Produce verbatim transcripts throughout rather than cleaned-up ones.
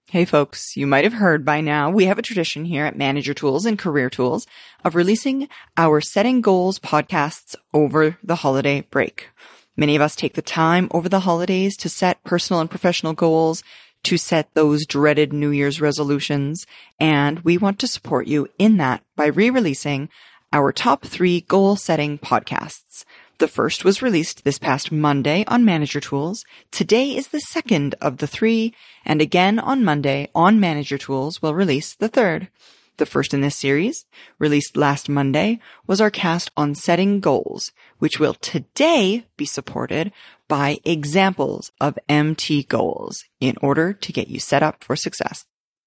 Hey folks, you might have heard by now, we have a tradition here at Manager Tools and Career Tools of releasing our Setting Goals podcasts over the holiday break. Many of us take the time over the holidays to set personal and professional goals, to set those dreaded New Year's resolutions, and we want to support you in that by re-releasing our top three goal-setting podcasts. The first was released this past Monday on Manager Tools. Today is the second of the three, and again on Monday on Manager Tools we'll release the third. The first in this series, released last Monday, was our cast on setting goals, which will today be supported by examples of M T goals in order to get you set up for success.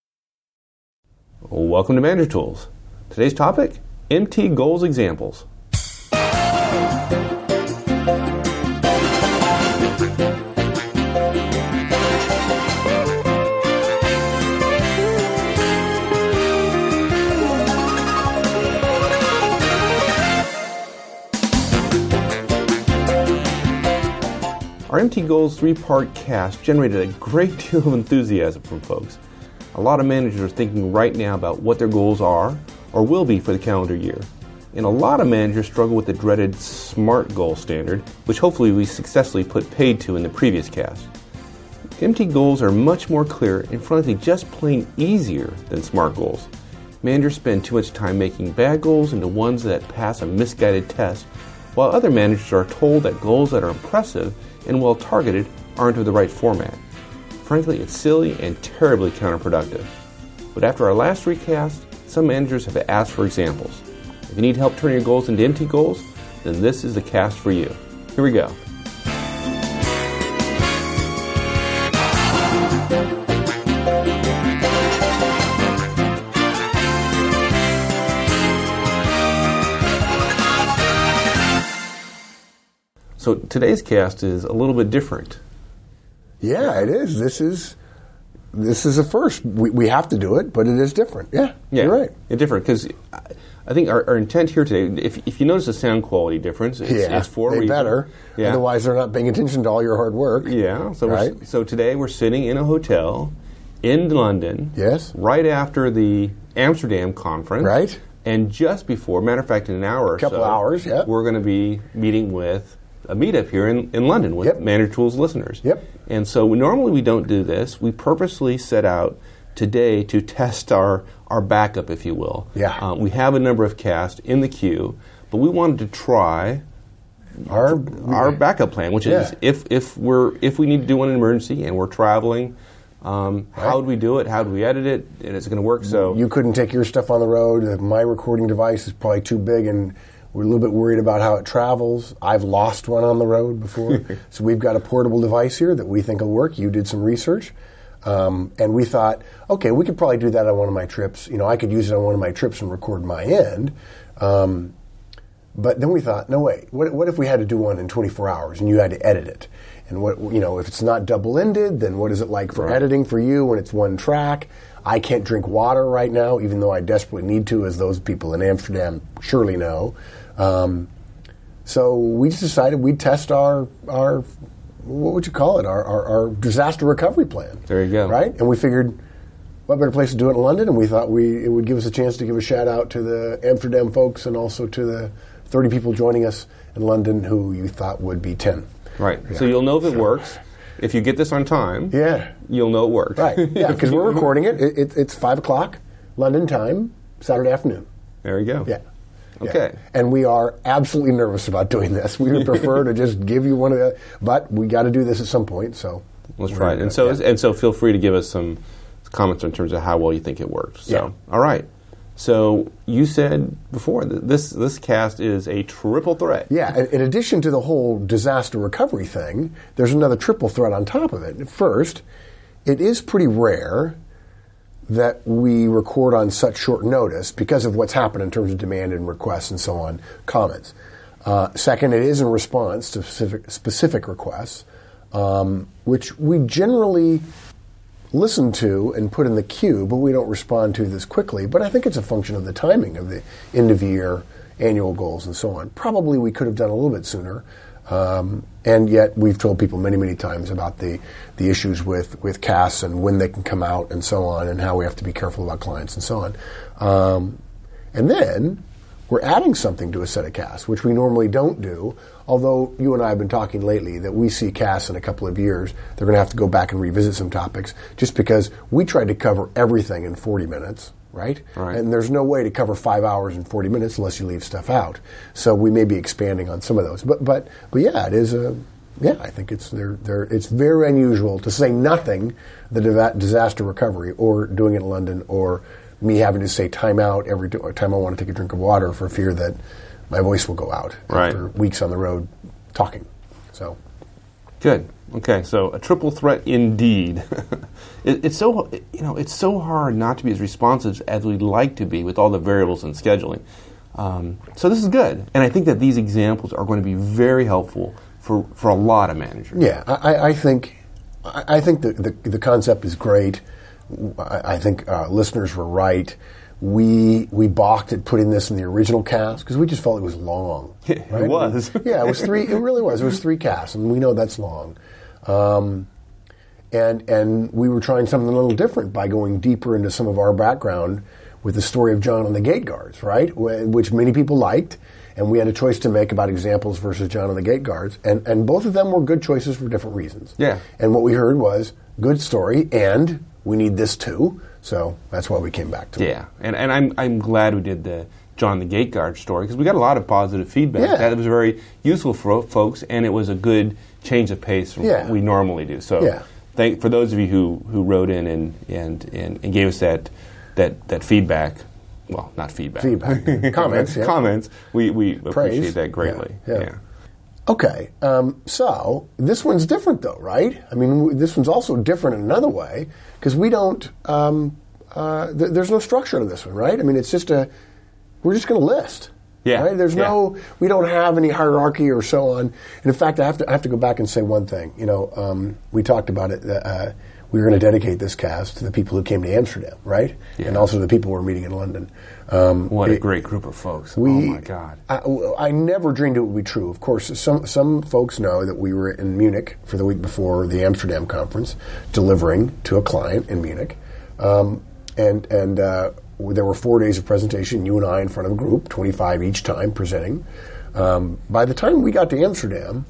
Welcome to Manager Tools. Today's topic, M T goals examples. Our M T Goals three-part cast generated a great deal of enthusiasm from folks. A lot of managers are thinking right now about what their goals are or will be for the calendar year. And a lot of managers struggle with the dreaded SMART goal standard, which hopefully we successfully put paid to in the previous cast. M T goals are much more clear and frankly just plain easier than SMART goals. Managers spend too much time making bad goals into ones that pass a misguided test, while other managers are told that goals that are impressive and well targeted aren't of the right format. Frankly, it's silly and terribly counterproductive. But after our last recast, some managers have asked for examples. If you need help turning your goals into M T goals, then this is the cast for you. Here we go. So today's cast is a little bit different. Yeah, it is. This is this is a first. We, we have to do it, but it is different. Yeah, yeah you're right. It's different because I think our, our intent here today, if, if you notice the sound quality difference, it's, yeah, it's for a they reason. better. Yeah. Otherwise, they're not paying attention to all your hard work. Yeah. So right? we're, so today we're sitting in a hotel in London. Yes. Right after the Amsterdam conference. Right. And just before, matter of fact, in an hour or couple so, hours. Yeah. We're going to be meeting with a meetup here in, in London with yep. Manager Tools listeners. Yep. And so we, normally we don't do this. We purposely set out today to test our, our backup, if you will. Yeah. Um, we have a number of casts in the queue, but we wanted to try our our backup plan, which yeah. is if if we're if we need to do one in an emergency and we're traveling, um, right. how would we do it? How do we edit it? And it's going to work. So you couldn't take your stuff on the road. My recording device is probably too big and we're a little bit worried about how it travels. I've lost one on the road before. So we've got a portable device here that we think will work. You did some research. Um, and we thought, okay, we could probably do that on one of my trips. You know, I could use it on one of my trips and record my end. Um, but then we thought, no, wait, what, what if we had to do one in twenty-four hours and you had to edit it? And what, you know, if it's not double-ended, then what is it like for right. editing for you when it's one track? I can't drink water right now, even though I desperately need to, as those people in Amsterdam surely know. Um, so we just decided we'd test our, our what would you call it, our, our, our disaster recovery plan. There you go. Right? And we figured, what better place to do it in London? And we thought we it would give us a chance to give a shout-out to the Amsterdam folks and also to the thirty people joining us in London who you thought would be ten. Right. Yeah. So you'll know if it works. If you get this on time, yeah, you'll know it worked. Right. Yeah, because we're recording it. It, it. It's five o'clock London time, Saturday afternoon. There you go. Yeah. Okay. Yeah. And we are absolutely nervous about doing this. We would prefer to just give you one of the, but we got to do this at some point. So let's try it. And so, yeah. and so, feel free to give us some comments in terms of how well you think it worked. So, yeah. all right. So you said before that this this cast is a triple threat. Yeah. In addition to the whole disaster recovery thing, there's another triple threat on top of it. First, it is pretty rare that we record on such short notice because of what's happened in terms of demand and requests and so on, comments. Uh, second, it is in response to specific, specific requests, um, which we generally listen to and put in the queue, but we don't respond to this quickly. But I think it's a function of the timing of the end-of-year annual goals and so on. Probably we could have done a little bit sooner. Um, and yet we've told people many, many times about the, the issues with, with C A S and when they can come out and so on, and how we have to be careful about clients and so on. Um, and then we're adding something to a set of C A S, which we normally don't do, although you and I have been talking lately that we see C A S in a couple of years. They're going to have to go back and revisit some topics just because we tried to cover everything in forty minutes. Right? Right? And there's no way to cover five hours and forty minutes unless you leave stuff out. So we may be expanding on some of those. But but but yeah, it is a yeah. I think it's they're, they're, it's very unusual, to say nothing the diva- disaster recovery or doing it in London, or me having to say time out every time I want to take a drink of water for fear that my voice will go out right. after weeks on the road talking. So good. Okay, so a triple threat indeed. it, it's so you know it's so hard not to be as responsive as we'd like to be with all the variables in scheduling. Um, so this is good, and I think that these examples are going to be very helpful for, for a lot of managers. Yeah, I, I think I, I think the, the the concept is great. I, I think uh, listeners were right. We we balked at putting this in the original cast because we just felt it was long. Right? It was. Yeah, it was three. It really was. It was three casts, and we know that's long. Um, and and we were trying something a little different by going deeper into some of our background with the story of John and the Gate Guards, right? Which many people liked, and we had a choice to make about examples versus John and the Gate Guards, and and both of them were good choices for different reasons. Yeah. And what we heard was good story, and we need this too. So that's why we came back to yeah. it. Yeah, and and I'm I'm glad we did the John the Gate Guard story because we got a lot of positive feedback. Yeah. That was very useful for folks, and it was a good change of pace from Yeah. what we normally do. So, Yeah. thank for those of you who, who wrote in and, and, and, and gave us that that that feedback. Well, not feedback. Feedback. Comments. Yeah. Comments. We we Praise. appreciate that greatly. Yeah. Yeah. yeah. Okay, um, so this one's different, though, right? I mean, w- this one's also different in another way because we don't. Um, uh, th- there's no structure to this one, right? I mean, it's just a. We're just going to list. Yeah. Right? There's yeah. no. We don't have any hierarchy or so on. And in fact, I have to. I have to go back and say one thing. You know, um, we talked about it. Uh, we were going to dedicate this cast to the people who came to Amsterdam, right? Yeah. And also the people we're meeting in London. Um, What a it- great group of folks. we, oh, my God. I, I never dreamed it would be true. Of course, some some folks know that we were in Munich for the week before the Amsterdam conference, delivering to a client in Munich, um, and and uh, there were four days of presentation. You and I in front of a group, twenty-five each time, presenting. Um, by the time we got to Amsterdam,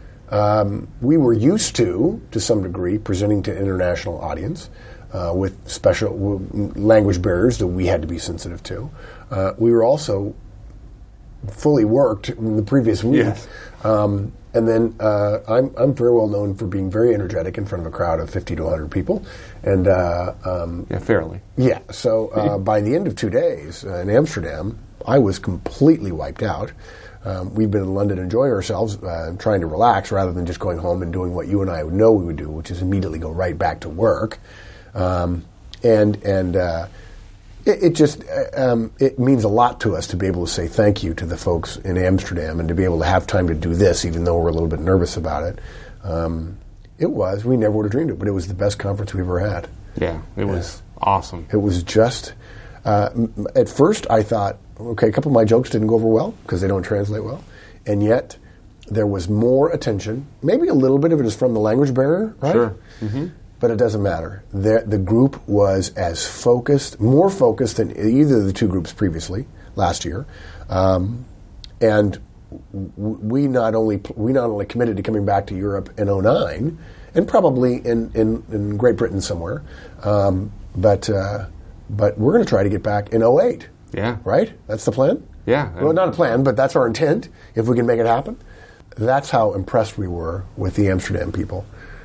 um, we were used to, to some degree, presenting to an international audience. Uh, with special w- language barriers that we had to be sensitive to. Uh, we were also fully worked in the previous week. Yes. Um, and then uh, I'm, I'm very well known for being very energetic in front of a crowd of fifty to one hundred people. And uh, um, Yeah, fairly. yeah, so uh, by the end of two days uh, in Amsterdam, I was completely wiped out. Um, we've been in London enjoying ourselves, uh, trying to relax rather than just going home and doing what you and I know we would do, which is immediately go right back to work. Um, and and uh, it, it just uh, um, it means a lot to us to be able to say thank you to the folks in Amsterdam and to be able to have time to do this, even though we're a little bit nervous about it. Um, it was we never would have dreamed it, but it was the best conference we've ever had. Yeah, it was awesome. It was just uh, m- at first I thought, okay, a couple of my jokes didn't go over well because they don't translate well, and yet there was more attention. Maybe a little bit of it is from the language barrier, right? Sure. Mm-hmm. But it doesn't matter. The, the group was as focused, more focused than either of the two groups previously last year, um, and w- we not only we not only committed to coming back to Europe in oh nine, and probably in, in, in Great Britain somewhere, um, but uh, but we're going to try to get back in oh eight. Yeah. Right? That's the plan. Yeah. Well, not a plan, but that's our intent. If we can make it happen, that's how impressed we were with the Amsterdam people.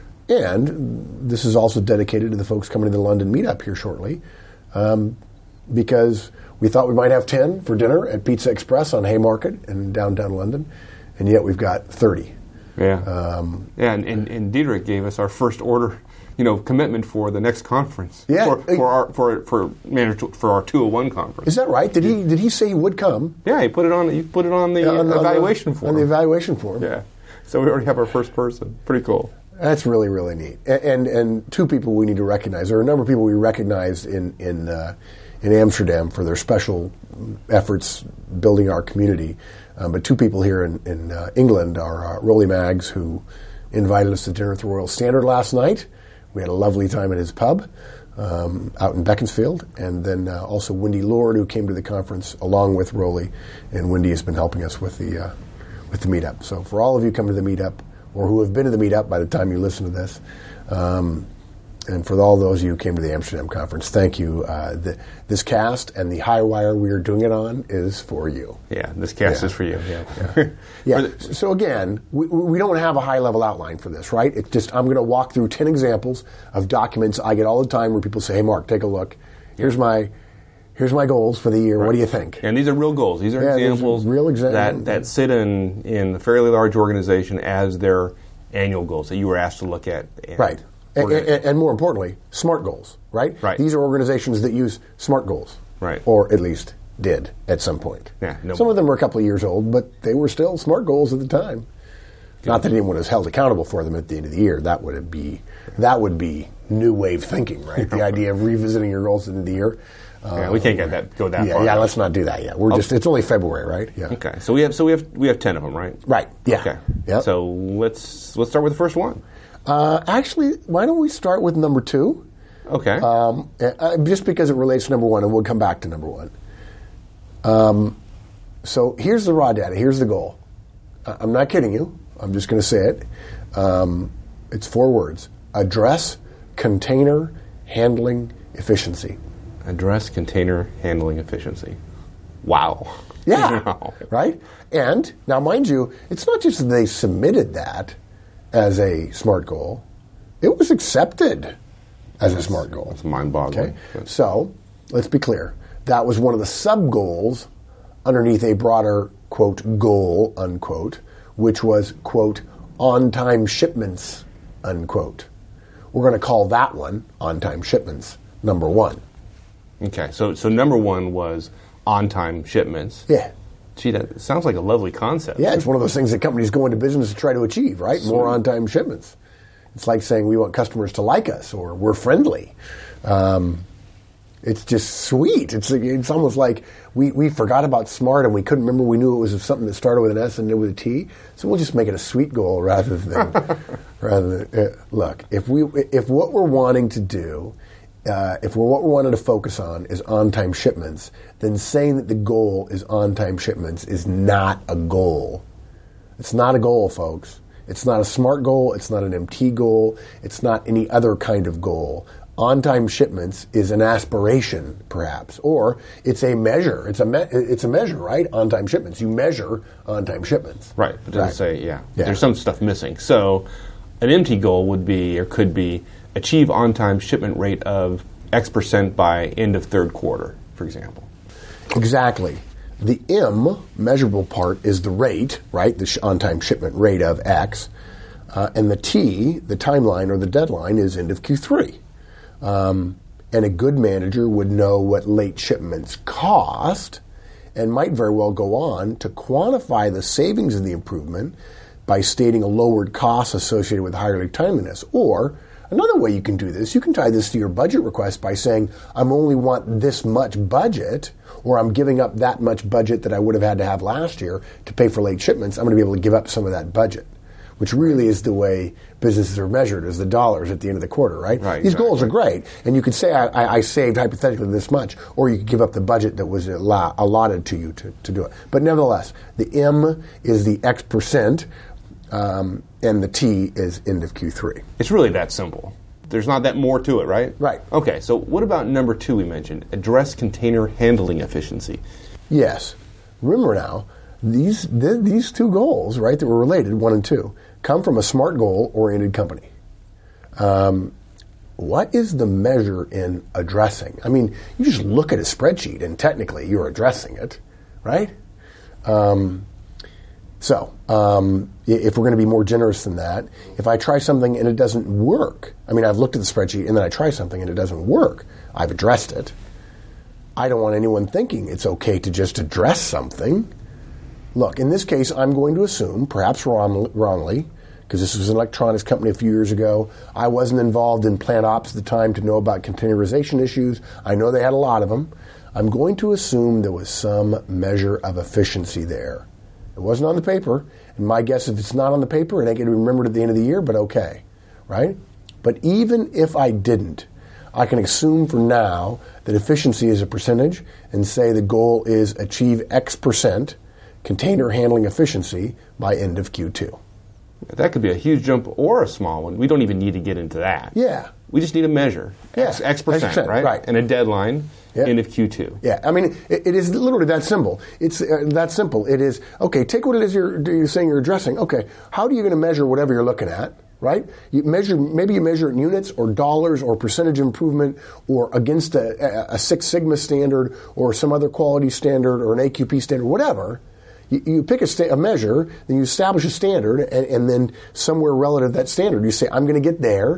And this is also dedicated to the folks coming to the London meetup here shortly, um, because we thought we might have ten for dinner at Pizza Express on Haymarket in downtown London, and yet we've got thirty. Yeah. Um, yeah, and, and, and Diederik gave us our first order, you know, commitment for the next conference. Yeah. For, for our for for manager for our two oh one conference. Is that right? Did he did he say he would come? Yeah, he put it on. You put it on the, Uh, on the- evaluation on the, form. On the evaluation form. Yeah. So we already have our first person. Pretty cool. That's really, really neat. And, and and two people we need to recognize. There are a number of people we recognized in in uh, in Amsterdam for their special efforts building our community. Um, but two people here in, in uh, England are uh, Rolly Maggs, who invited us to dinner at the Royal Standard last night. We had a lovely time at his pub um, out in Beaconsfield. And then uh, also Wendy Lord, who came to the conference along with Rolly. And Wendy has been helping us with the, uh, with the meetup. So for all of you coming to the meetup, or who have been to the meetup by the time you listen to this, um, and for all those of you who came to the Amsterdam conference, thank you. Uh, the, this cast and the high wire we are doing it on is for you. Yeah, this cast yeah. is for you. Yeah. Yeah. yeah. The, so again, we, we don't have a high-level outline for this, right? It's just I'm going to walk through ten examples of documents I get all the time where people say, "Hey, Mark, take a look. Here's my here's my goals for the year. Right. What do you think?" And these are real goals. These are yeah, examples real exa- that that sit in in a fairly large organization as their annual goals that you were asked to look at. And right. And, and, and more importantly, SMART goals, right? Right. These are organizations that use SMART goals. Right. Or at least did at some point. Yeah, no some more. of them were a couple of years old, but they were still SMART goals at the time. Good. Not that anyone was held accountable for them at the end of the year. That would be that would be new wave thinking, right? The idea of revisiting your goals at the end of the year. Yeah, um, we can't get that go that yeah, far. Yeah, let's not do that yet. We're oh. just it's only February, right? Yeah. Okay. So we have so we have we have ten of them, right? Right. Yeah. Okay. Yep. So let's let's start with the first one. Uh, actually, why don't we start with number two? Okay. Um, uh, just because it relates to number one, and we'll come back to number one. Um, so here's the raw data. Here's the goal. Uh, I'm not kidding you. I'm just going to say it. Um, it's four words. Address container handling efficiency. Address container handling efficiency. Wow. Yeah. Wow. Right? And, now mind you, it's not just that they submitted that as a SMART goal. It was accepted as a SMART goal. It's mind-boggling. Okay? So, let's be clear. That was one of the sub-goals underneath a broader, quote, goal, unquote, which was, quote, on-time shipments, unquote. We're going to call that one on-time shipments, number one. Okay, so so number one was on-time shipments. Yeah. Gee, that sounds like a lovely concept. Yeah, it's one of those things that companies go into business to try to achieve, right? Sweet. More on-time shipments. It's like saying we want customers to like us or we're friendly. Um, it's just sweet. It's it's almost like we, we forgot about SMART and we couldn't remember. We knew it was something that started with an S and ended with a T. So we'll just make it a sweet goal rather than rather than uh, look. If we if what we're wanting to do. Uh, if we're, what we're wanting to focus on is on-time shipments, then saying that the goal is on-time shipments is not a goal. It's not a goal, folks. It's not a SMART goal. It's not an M T goal. It's not any other kind of goal. On-time shipments is an aspiration, perhaps, or it's a measure. It's a me- it's a measure, right? On-time shipments. You measure on-time shipments. Right. It doesn't right. say, yeah. yeah. There's some stuff missing. So an M T goal would be, or could be, achieve on-time shipment rate of X percent by end of third quarter, for example. Exactly. The M, measurable part, is the rate, right? The sh- on-time shipment rate of X. Uh, and the T, the timeline or the deadline, is end of Q three. Um, and a good manager would know what late shipments cost and might very well go on to quantify the savings of the improvement by stating a lowered cost associated with higher timeliness. Or another way you can do this, you can tie this to your budget request by saying, I only want this much budget, or I'm giving up that much budget that I would have had to have last year to pay for late shipments. I'm going to be able to give up some of that budget, which really is the way businesses are measured, as the dollars at the end of the quarter, right? Right. These exactly. goals are great, and you could say, I, I, I saved hypothetically this much, or you could give up the budget that was allow, allotted to you to, to do it. But nevertheless, the M is the X percent, um, and the T is end of Q three. It's really that simple. There's not that more to it, right? Right. Okay, so what about number two we mentioned? Address container handling efficiency. Yes. Remember now, these th- these two goals, right, that were related, one and two, come from a SMART goal-oriented company. Um, what is the measure in addressing? I mean, you just look at a spreadsheet and technically you're addressing it, right? Um, so, um, if we're going to be more generous than that, if I try something and it doesn't work, I mean, I've looked at the spreadsheet and then I try something and it doesn't work, I've addressed it. I don't want anyone thinking it's okay to just address something. Look, in this case, I'm going to assume, perhaps wrong, wrongly, because this was an electronics company a few years ago. I wasn't involved in plant ops at the time to know about containerization issues. I know they had a lot of them. I'm going to assume there was some measure of efficiency there. It wasn't on the paper. And my guess, if it's not on the paper, it ain't going to be remembered at the end of the year, but okay, right? But even if I didn't, I can assume for now that efficiency is a percentage and say the goal is achieve X percent container handling efficiency by end of Q two. That could be a huge jump or a small one. We don't even need to get into that. Yeah. We just need a measure. Yeah. X, X percent, X percent, right? right. And a deadline, Yeah. end of Q two. Yeah, I mean, it, it is literally that simple. It's uh, that simple. It is, okay, take what it is you're, you're saying you're addressing. Okay, how are you going to measure whatever you're looking at, right? You measure, maybe you measure it in units or dollars or percentage improvement or against a, a Six Sigma standard or some other quality standard or an A Q P standard, whatever. You, you pick a, sta- a measure, then you establish a standard, and, and then somewhere relative to that standard, you say, I'm going to get there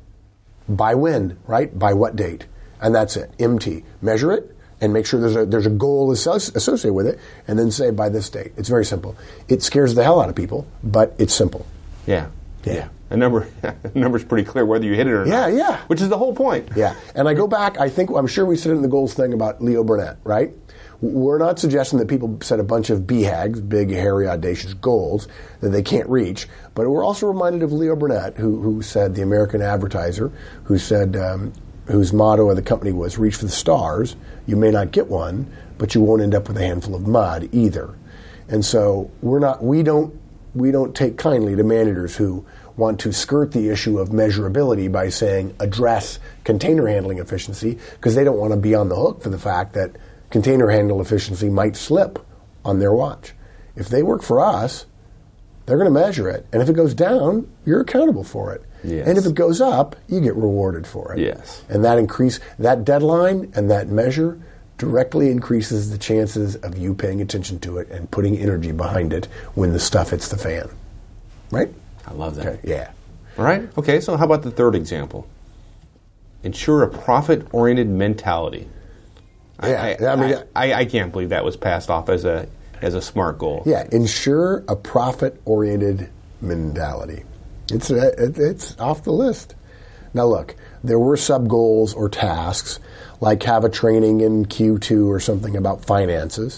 by when, right? By what date? And that's it. M T. Measure it and make sure there's a there's a goal associated with it, and then say by this date. It's very simple. It scares the hell out of people, but it's simple. Yeah. Yeah. A number, a number's pretty clear whether you hit it or Yeah, not. yeah. Which is the whole point. Yeah. And I go back, I think, I'm sure we said it in the goals thing about Leo Burnett, right? We're not suggesting that people set a bunch of B HAGs, big, hairy, audacious goals that they can't reach, but we're also reminded of Leo Burnett, who, who said, the American advertiser, who said, um, whose motto of the company was, reach for the stars. You may not get one, but you won't end up with a handful of mud either. And so we're not, we don't, we don't take kindly to managers who want to skirt the issue of measurability by saying address container handling efficiency, because they don't want to be on the hook for the fact that container handle efficiency might slip on their watch. If they work for us, they're going to measure it. And if it goes down, you're accountable for it. Yes. And if it goes up, you get rewarded for it. Yes. And that increase, that deadline and that measure directly increases the chances of you paying attention to it and putting energy behind it when the stuff hits the fan. Right? I love that. Okay. Yeah. All right. Okay, so how about the third example? Ensure a profit-oriented mentality. Yeah, I, I, I mean, I, I, I can't believe that was passed off as a as a smart goal. Yeah, ensure a profit-oriented mentality. It's a, it, it's off the list. Now look, there were sub-goals or tasks, like have a training in Q two or something about finances.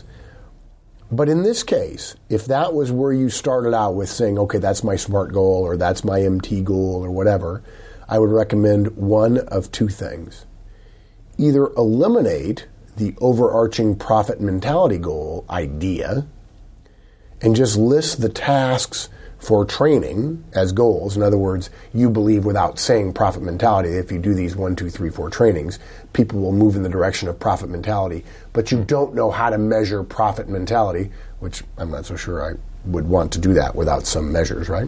But in this case, if that was where you started out with saying, okay, that's my SMART goal or that's my M T goal or whatever, I would recommend one of two things. Either eliminate the overarching profit mentality goal idea and just list the tasks for training as goals. In other words, you believe without saying profit mentality, if you do these one, two, three, four trainings, people will move in the direction of profit mentality, but you don't know how to measure profit mentality, which I'm not so sure I would want to do that without some measures, right?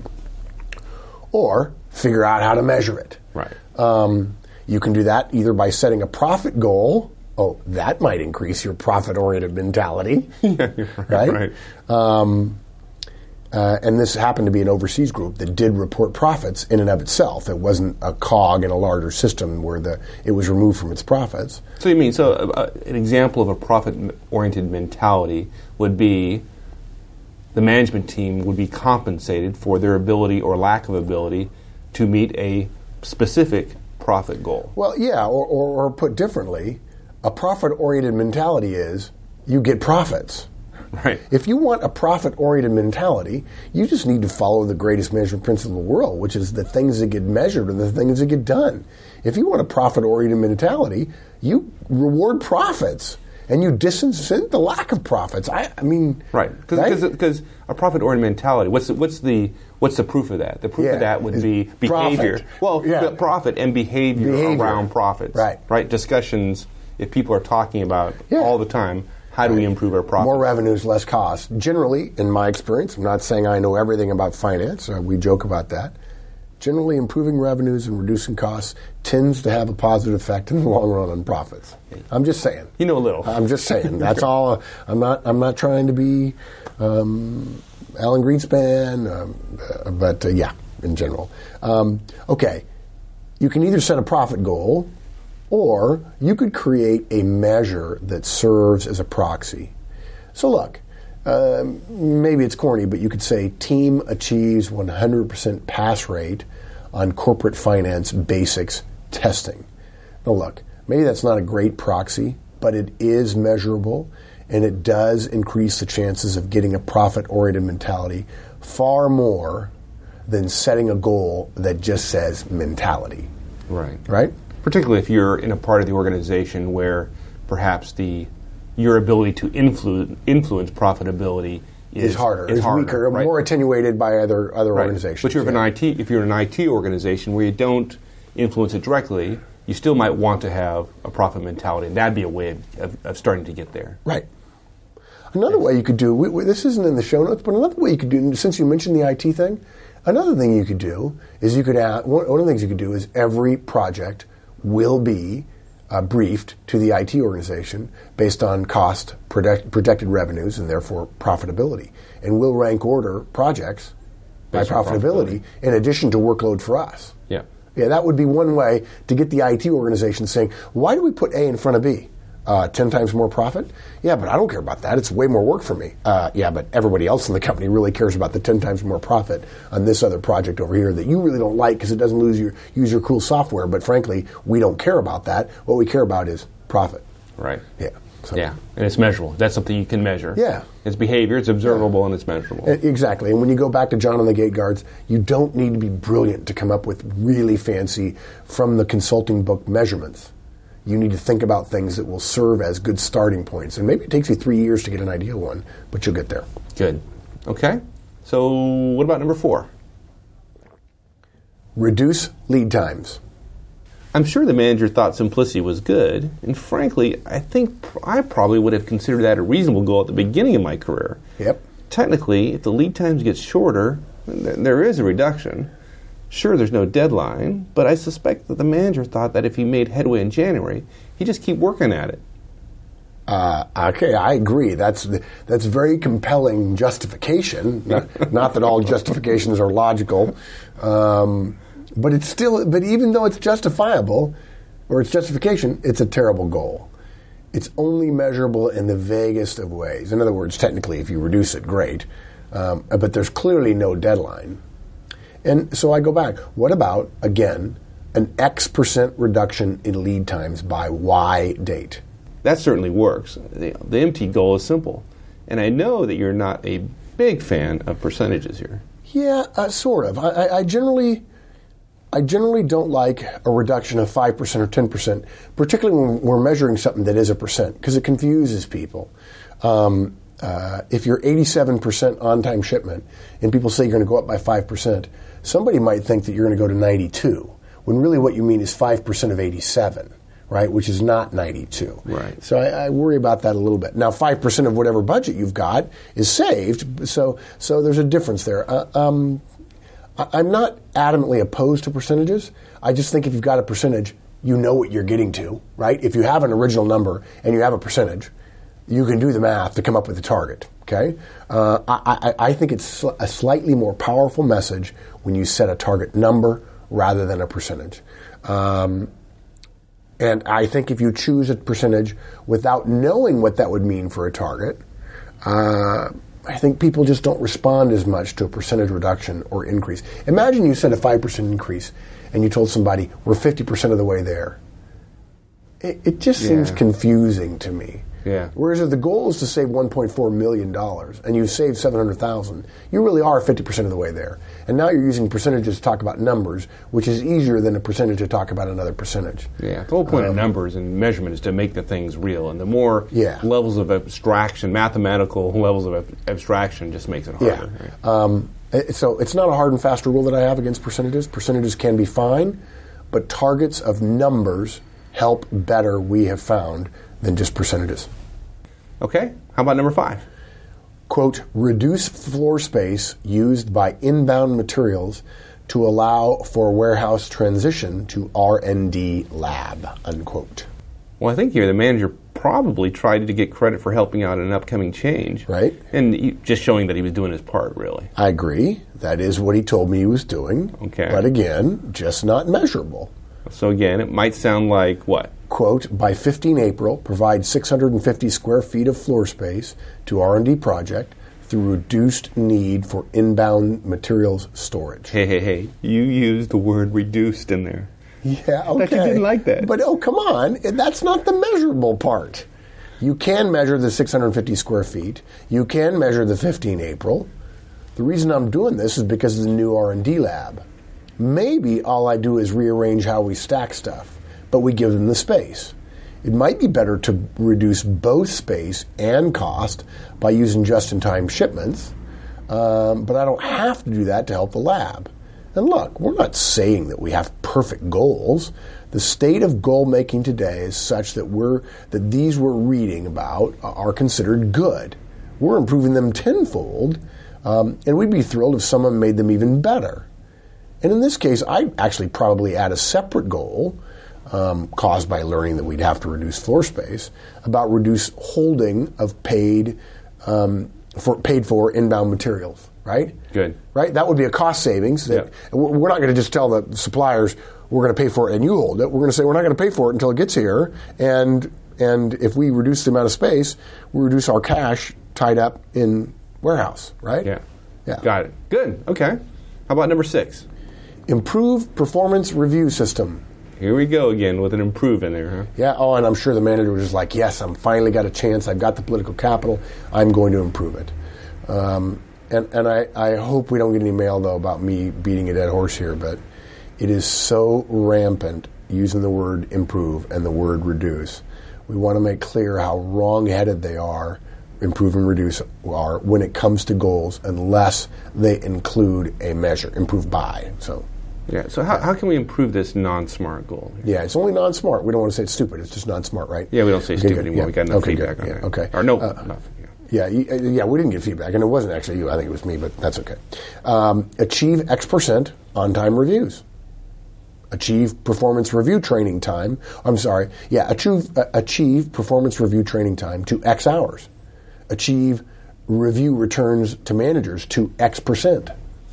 Or figure out how to measure it. Right. Um, you can do that either by setting a profit goal. Oh, that might increase your profit-oriented mentality. Yeah, right. Right? right. Um, uh, and this happened to be an overseas group that did report profits in and of itself. It wasn't a cog in a larger system where the it was removed from its profits. So you mean, so uh, an example of a profit-oriented mentality would be the management team would be compensated for their ability or lack of ability to meet a specific profit goal. Well, yeah, or, or, or put differently, a profit-oriented mentality is you get profits. Right. If you want a profit-oriented mentality, you just need to follow the greatest management principle in the world, which is the things that get measured and the things that get done. If you want a profit-oriented mentality, you reward profits and you disincent the lack of profits. I, I mean, right? Because right? a profit-oriented mentality. What's the, what's the what's the proof of that? The proof yeah. of that would be behavior. Profit. Well, yeah. profit and behavior, behavior around profits. Right. Right. Discussions. If people are talking about yeah. all the time, how do we improve our profits? More revenues, less costs. Generally, in my experience, I'm not saying I know everything about finance. Uh, we joke about that. Generally, improving revenues and reducing costs tends to have a positive effect in the long run on profits. I'm just saying. You know a little. I'm just saying. That's all. Uh, I'm not. I'm not trying to be um, Alan Greenspan, um, uh, but uh, yeah, in general. Um, okay, you can either set a profit goal, or you could create a measure that serves as a proxy. So look. Uh, maybe it's corny, but you could say team achieves one hundred percent pass rate on corporate finance basics testing. Now look, maybe that's not a great proxy, but it is measurable, and it does increase the chances of getting a profit-oriented mentality far more than setting a goal that just says mentality. Right. Right? Particularly if you're in a part of the organization where perhaps the your ability to influence influence profitability is, is harder, is, is harder, weaker, right? more attenuated by other other Right. organizations. But you're yeah. an I T, if you're an I T organization where you don't influence it directly, you still might want to have a profit mentality, and that'd be a way of, of, of starting to get there. Right. Another way you could do, we, we, this isn't in the show notes, but another way you could do, since you mentioned the I T thing, another thing you could do is you could add, one, one of the things you could do is every project will be uh, briefed to the I T organization based on cost, project, projected revenues, and therefore profitability. And we'll rank order projects by Based on profitability, profitability. in addition to workload for us. Yeah. Yeah, that would be one way to get the I T organization saying, why do we put A in front of B? Uh, ten times more profit? Yeah, but I don't care about that. It's way more work for me. Uh, yeah, but everybody else in the company really cares about the ten times more profit on this other project over here that you really don't like because it doesn't lose your, use your cool software. But frankly, we don't care about that. What we care about is profit. Right. Yeah. So. Yeah, and it's measurable. That's something you can measure. Yeah. It's behavior, it's observable, yeah. and it's measurable. Exactly. And when you go back to John on the Gate Guards, you don't need to be brilliant to come up with really fancy, from the consulting book measurements. You need to think about things that will serve as good starting points. And maybe it takes you three years to get an ideal one, but you'll get there. Good. Okay. So what about number four? Reduce lead times. I'm sure the manager thought simplicity was good, and frankly, I think I probably would have considered that a reasonable goal at the beginning of my career. Yep. Technically, if the lead times get shorter, th- there is a reduction. Sure, there's no deadline, but I suspect that the manager thought that if he made headway in January, he'd just keep working at it. Uh, okay, I agree. That's that's very compelling justification. Not, not that all justifications are logical, um, but it's still. But even though it's justifiable, or it's justification, it's a terrible goal. It's only measurable in the vaguest of ways. In other words, technically, if you reduce it, great, um, but there's clearly no deadline. And so I go back. What about, again, an X percent reduction in lead times by Y date? That certainly works. The, the M T goal is simple. And I know that you're not a big fan of percentages here. Yeah, uh, sort of. I, I, I generally I generally don't like a reduction of five percent or ten percent, particularly when we're measuring something that is a percent, because it confuses people. Um, uh, if you're eighty-seven percent on-time shipment and people say you're going to go up by five percent, somebody might think that you're going to go to ninety-two, when really what you mean is five percent of eighty-seven, right, which is not ninety-two. Right. So I, I worry about that a little bit. Now, five percent of whatever budget you've got is saved, so so there's a difference there. Uh, um, I, I'm not adamantly opposed to percentages. I just think if you've got a percentage, you know what you're getting to, right? If you have an original number and you have a percentage, you can do the math to come up with a target. Okay, uh, I, I, I think it's sl- a slightly more powerful message when you set a target number rather than a percentage. Um, and I think if you choose a percentage without knowing what that would mean for a target, uh, I think people just don't respond as much to a percentage reduction or increase. Imagine you set a five percent increase and you told somebody, we're fifty percent of the way there. It, it just Yeah. seems confusing to me. Yeah. Whereas if the goal is to save one point four million dollars and you save seven hundred thousand dollars, you really are fifty percent of the way there. And now you're using percentages to talk about numbers, which is easier than a percentage to talk about another percentage. Yeah, the whole point Um, of numbers and measurement is to make the things real. And the more Yeah. levels of abstraction, mathematical levels of ab- abstraction just makes it harder. Yeah. Right? Um, it- so it's not a hard and fast rule that I have against percentages. Percentages can be fine, but targets of numbers help better, we have found, than just percentages. Okay, how about number five? Quote, reduce floor space used by inbound materials to allow for warehouse transition to R and D lab, unquote. Well, I think here the manager probably tried to get credit for helping out an upcoming change. Right. And he, just showing that he was doing his part, really. I agree. That is what he told me he was doing. Okay. But again, just not measurable. So again, it might sound like what? Quote, by fifteenth April, provide six hundred fifty square feet of floor space to R and D project through reduced need for inbound materials storage. Hey, hey, hey, you used the word reduced in there. Yeah, okay. bet you didn't like that. But, oh, come on. That's not the measurable part. You can measure the six hundred fifty square feet. You can measure the fifteen April. The reason I'm doing this is because of the new R and D lab. Maybe all I do is rearrange how we stack stuff, but we give them the space. It might be better to reduce both space and cost by using just-in-time shipments, um, but I don't have to do that to help the lab. And look, we're not saying that we have perfect goals. The state of goal making today is such that we're that these we're reading about are considered good. We're improving them tenfold, um, and we'd be thrilled if someone made them even better. And in this case, I'd actually probably add a separate goal um, caused by learning that we'd have to reduce floor space about reduce holding of paid um, for paid for inbound materials. Right? Good. Right? That would be a cost savings. That yep. We're not going to just tell the suppliers we're going to pay for it and you hold it. We're going to say we're not going to pay for it until it gets here. And and if we reduce the amount of space, we reduce our cash tied up in warehouse. Right? Yeah. Yeah. Got it. Good. Okay. How about number six? Improve performance review system. Here we go again with an improve in there, huh? Yeah. Oh, and I'm sure the manager was just like, yes, I'm finally got a chance. I've got the political capital. I'm going to improve it. Um, And, and I, I hope we don't get any mail, though, about me beating a dead horse here, but it is so rampant using the word improve and the word reduce. We want to make clear how wrong-headed they are, improve and reduce are, when it comes to goals, unless they include a measure, improve by. So, yeah. So how, how can we improve this non-smart goal? Yeah, it's only non-smart. We don't want to say it's stupid. It's just non-smart, right? Yeah, we don't say okay, stupid good. anymore. Yeah. We got enough okay, feedback good. on yeah. that. Okay. Or no, uh, nothing. Yeah, yeah, we didn't get feedback, and it wasn't actually you. I think it was me, but that's okay. Um, achieve X percent on-time reviews. Achieve performance review training time. I'm sorry. Yeah, achieve, uh, achieve performance review training time to X hours. Achieve review returns to managers to X percent.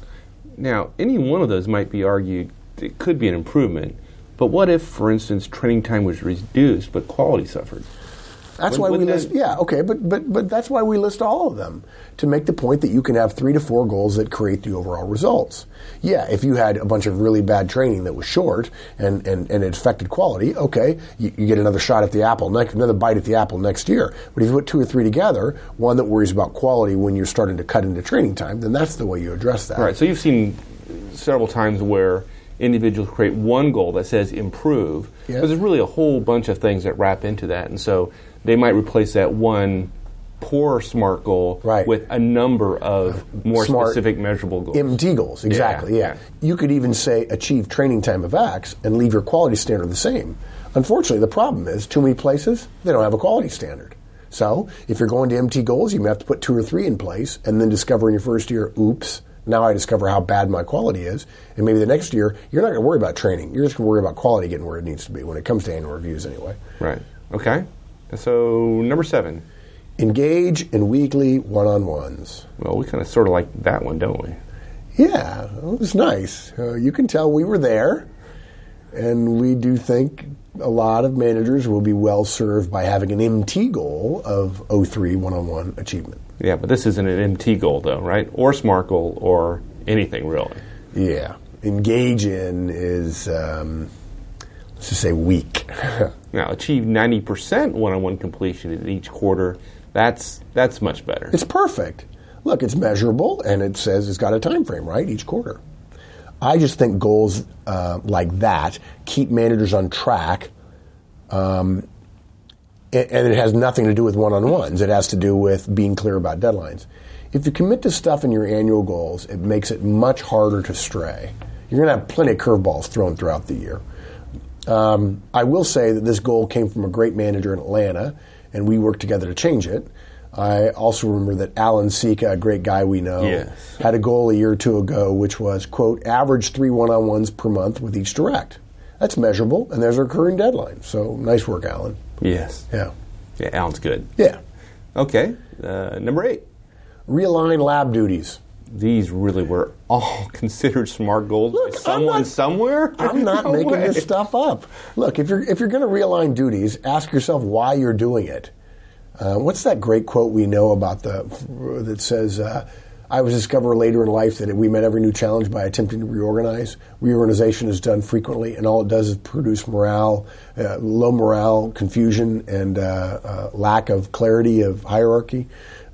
Now, any one of those might be argued it could be an improvement, but what if, for instance, training time was reduced but quality suffered? That's Wouldn't- why we wouldn't list. that- Yeah, okay, but but but that's why we list all of them to make the point that you can have three to four goals that create the overall results. Yeah, if you had a bunch of really bad training that was short and and, and it affected quality, okay, you, you get another shot at the apple, next, another bite at the apple next year. But if you put two or three together, one that worries about quality when you're starting to cut into training time, then that's the way you address that. Right. So you've seen several times where individuals create one goal that says improve, Yeah. but there's really a whole bunch of things that wrap into that, and so they might replace that one poor SMART goal Right. with a number of more Smart specific measurable goals. M T goals, exactly, yeah, Yeah, yeah. You could even say achieve training time of X and leave your quality standard the same. Unfortunately, the problem is too many places, they don't have a quality standard. So if you're going to M T goals, you may have to put two or three in place and then discover in your first year, oops, now I discover how bad my quality is. And maybe the next year, you're not going to worry about training. You're just going to worry about quality getting where it needs to be when it comes to annual reviews anyway. Right. Okay. So number seven. Engage in weekly one-on-ones. Well, we kind of sort of like that one, don't we? Yeah, it was nice. Uh, you can tell we were there, and we do think a lot of managers will be well served by having an M T goal of O three one-on-one achievement. Yeah, but this isn't an M T goal, though, right? Or SMART goal, or anything really. Yeah, engage in is, um, let's just say, weak. Now, achieve ninety percent one-on-one completion in each quarter. That's that's much better. It's perfect. Look, it's measurable, and it says it's got a time frame, right, each quarter. I just think goals uh, like that keep managers on track, um, and, and it has nothing to do with one-on-ones. It has to do with being clear about deadlines. If you commit to stuff in your annual goals, it makes it much harder to stray. You're going to have plenty of curveballs thrown throughout the year. Um, I will say that this goal came from a great manager in Atlanta, and we worked together to change it. I also remember that Alan Sika, a great guy we know, Yes. had a goal a year or two ago, which was, quote, average three one-on-ones per month with each direct. That's measurable, and there's a recurring deadline. So nice work, Alan. Yes. Yeah. Yeah, Alan's good. Yeah. Okay, uh, number eight. Realign lab duties. These really were all considered SMART goals Look, by I'm someone not- somewhere? I'm not No making way. this stuff up. Look, if you're if you're going to realign duties, ask yourself why you're doing it. Uh, what's that great quote we know about the that says, uh, I was discover later in life that we met every new challenge by attempting to reorganize. Reorganization is done frequently, and all it does is produce morale, uh, low morale, confusion, and uh, uh, lack of clarity of hierarchy.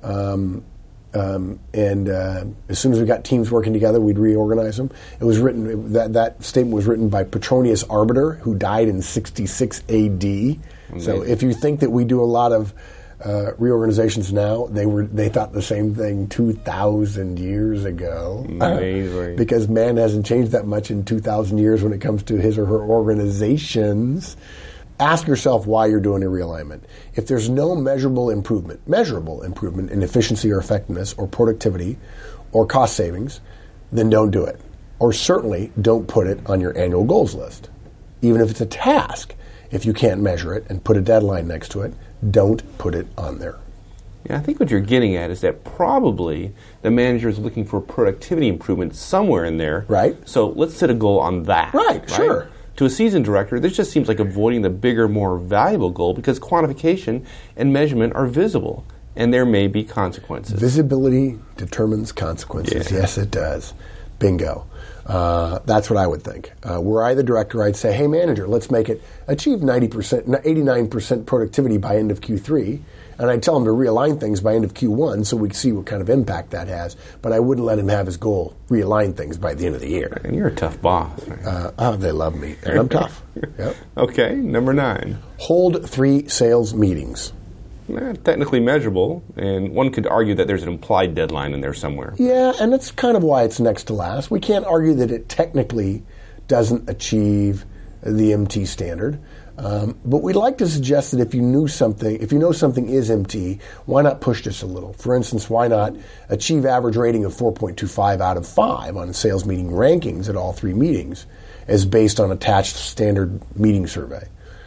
Um, um, and uh, as soon as we got teams working together, we'd reorganize them. It was written that that statement was written by Petronius Arbiter, who died in sixty-six A D. Amazing. So if you think that we do a lot of Uh, reorganizations now, they were they thought the same thing two thousand years ago. Amazing. Because man hasn't changed that much in two thousand years when it comes to his or her organizations. Ask yourself why you're doing a realignment. If there's no measurable improvement, measurable improvement in efficiency or effectiveness or productivity or cost savings, then don't do it. Or certainly don't put it on your annual goals list. Even if it's a task, if you can't measure it and put a deadline next to it, don't put it on there. Yeah, I think what you're getting at is that probably the manager is looking for productivity improvement somewhere in there. Right. So let's set a goal on that. Right, right? Sure. To a seasoned director, this just seems like avoiding the bigger, more valuable goal because quantification and measurement are visible, and there may be consequences. Visibility determines consequences. Yeah. Yes, it does. Bingo. Uh, that's what I would think. Uh, were I the director, I'd say, hey, manager, let's make it achieve ninety percent, eighty-nine percent productivity by end of Q three. And I'd tell him to realign things by end of Q one so we can see what kind of impact that has. But I wouldn't let him have his goal, realign things by the end of the year. And you're a tough boss. Right? Uh, oh, they love me. And I'm tough. Yep. Okay, number nine. Hold three sales meetings. Eh, technically measurable, and one could argue that there's an implied deadline in there somewhere. Yeah, and that's kind of why it's next to last. We can't argue that it technically doesn't achieve the M T standard, um, but we'd like to suggest that if you knew something, if you know something is M T, why not push this a little? For instance, why not achieve average rating of four point two five out of five on sales meeting rankings at all three meetings, as based on attached standard meeting survey,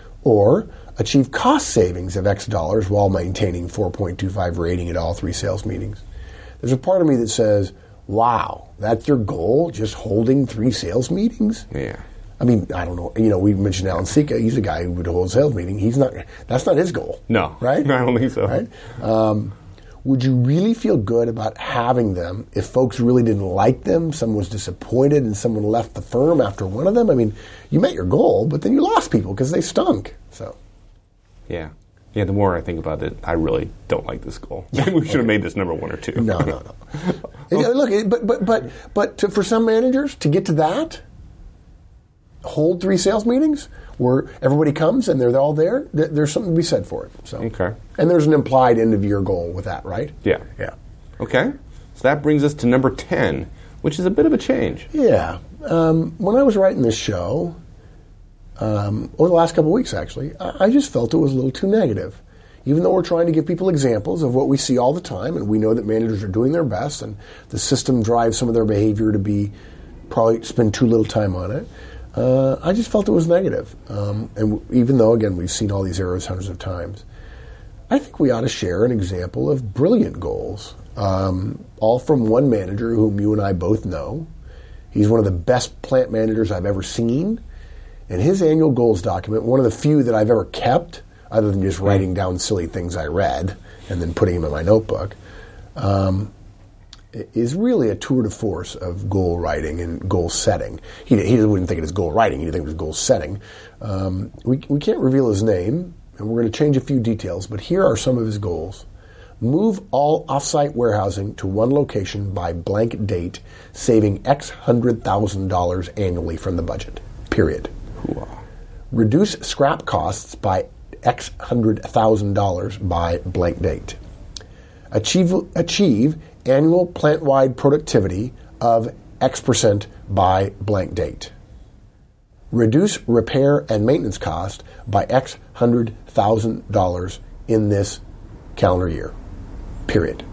or achieve cost savings of X dollars while maintaining four point two five rating at all three sales meetings. There's a part of me that says, wow, that's your goal, just holding three sales meetings? Yeah. I mean, I don't know. You know, we mentioned Alan Sika. He's a guy who would hold a sales meeting. He's not. That's not his goal. No. Right? I don't think so. Right? Um, would you really feel good about having them if folks really didn't like them, someone was disappointed, and someone left the firm after one of them? I mean, you met your goal, but then you lost people because they stunk. So. Yeah. Yeah, the more I think about it, I really don't like this goal. Maybe we should have made this number one or two. No, no, no. Look, but but but but to, for some managers to get to that, hold three sales meetings where everybody comes and they're all there. Th- there's something to be said for it. So okay, and there's an implied end of year goal with that, right? Yeah, yeah. Okay, so that brings us to number ten, which is a bit of a change. Yeah. Um, when I was writing this show. Um, over the last couple of weeks, actually, I, I just felt it was a little too negative. Even though we're trying to give people examples of what we see all the time, and we know that managers are doing their best, and the system drives some of their behavior to be probably spend too little time on it, uh, I just felt it was negative. Um, and w- even though, again, we've seen all these errors hundreds of times, I think we ought to share an example of brilliant goals, um, all from one manager whom you and I both know. He's one of the best plant managers I've ever seen. And his annual goals document, one of the few that I've ever kept, other than just writing down silly things I read and then putting them in my notebook, um, is really a tour de force of goal writing and goal setting. He, he wouldn't think it was goal writing, he'd think it was goal setting. Um, we, we can't reveal his name, and we're going to change a few details, but here are some of his goals. Move all offsite warehousing to one location by blank date, saving X hundred thousand dollars annually from the budget, period. Reduce scrap costs by X hundred thousand dollars by blank date. Achieve, achieve annual plant-wide productivity of X percent by blank date. Reduce repair and maintenance cost by X hundred thousand dollars in this calendar year. Period.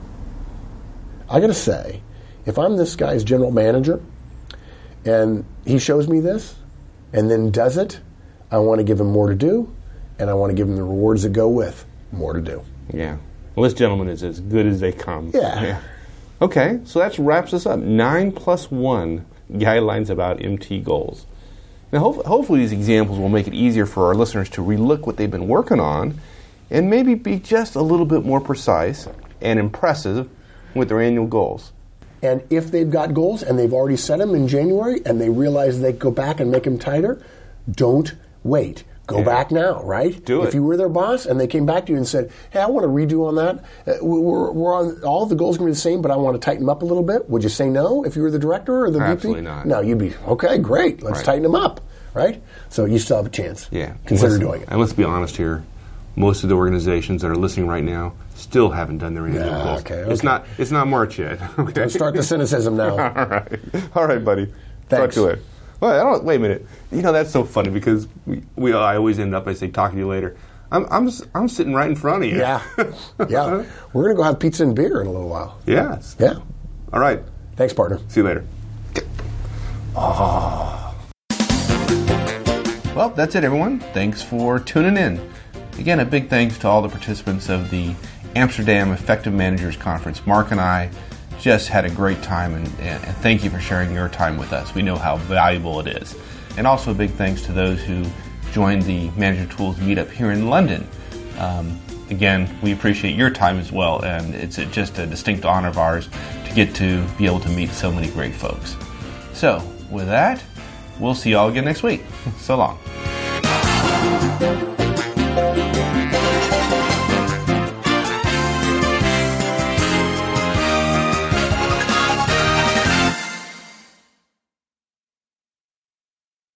I got to say, if I'm this guy's general manager and he shows me this, and then does it, I want to give him more to do, and I want to give him the rewards that go with more to do. Yeah. Well, this gentleman is as good as they come. Yeah. yeah. Okay, so that wraps us up. Nine plus one guidelines about M T goals. Now, ho- hopefully these examples will make it easier for our listeners to relook what they've been working on and maybe be just a little bit more precise and impressive with their annual goals. And if they've got goals and they've already set them in January and they realize they go back and make them tighter, don't wait. Go yeah. back now, right? Do it. If you were their boss and they came back to you and said, hey, I want to redo on that. Uh, we're, we're on, all the goals are going to be the same, but I want to tighten them up a little bit. Would you say no if you were the director or the Absolutely V P? Absolutely not. No, you'd be, okay, great. Let's right. tighten them up, right? So you still have a chance. Yeah. Consider let's, doing it. And let's be honest here. Most of the organizations that are listening right now still haven't done their annual nah, goals. Okay, okay. It's not, it's not March yet. Okay. Don't start the cynicism now. All right. All right, buddy. Thanks. Talk to it. Well, I don't, wait a minute. You know, that's so funny because we, we I always end up, I say, talking to you later. I'm I'm I'm sitting right in front of you. Yeah. Yeah. We're going to go have pizza and beer in a little while. Yes. Yeah. All right. Thanks, partner. See you later. Oh. Well, that's it, everyone. Thanks for tuning in. Again, a big thanks to all the participants of the Amsterdam Effective Managers Conference. Mark and I just had a great time, and, and, and thank you for sharing your time with us. We know how valuable it is. And also a big thanks to those who joined the Manager Tools meetup here in London. Um, again, we appreciate your time as well, and it's a, just a distinct honor of ours to get to be able to meet so many great folks. So, with that, we'll see you all again next week. So long.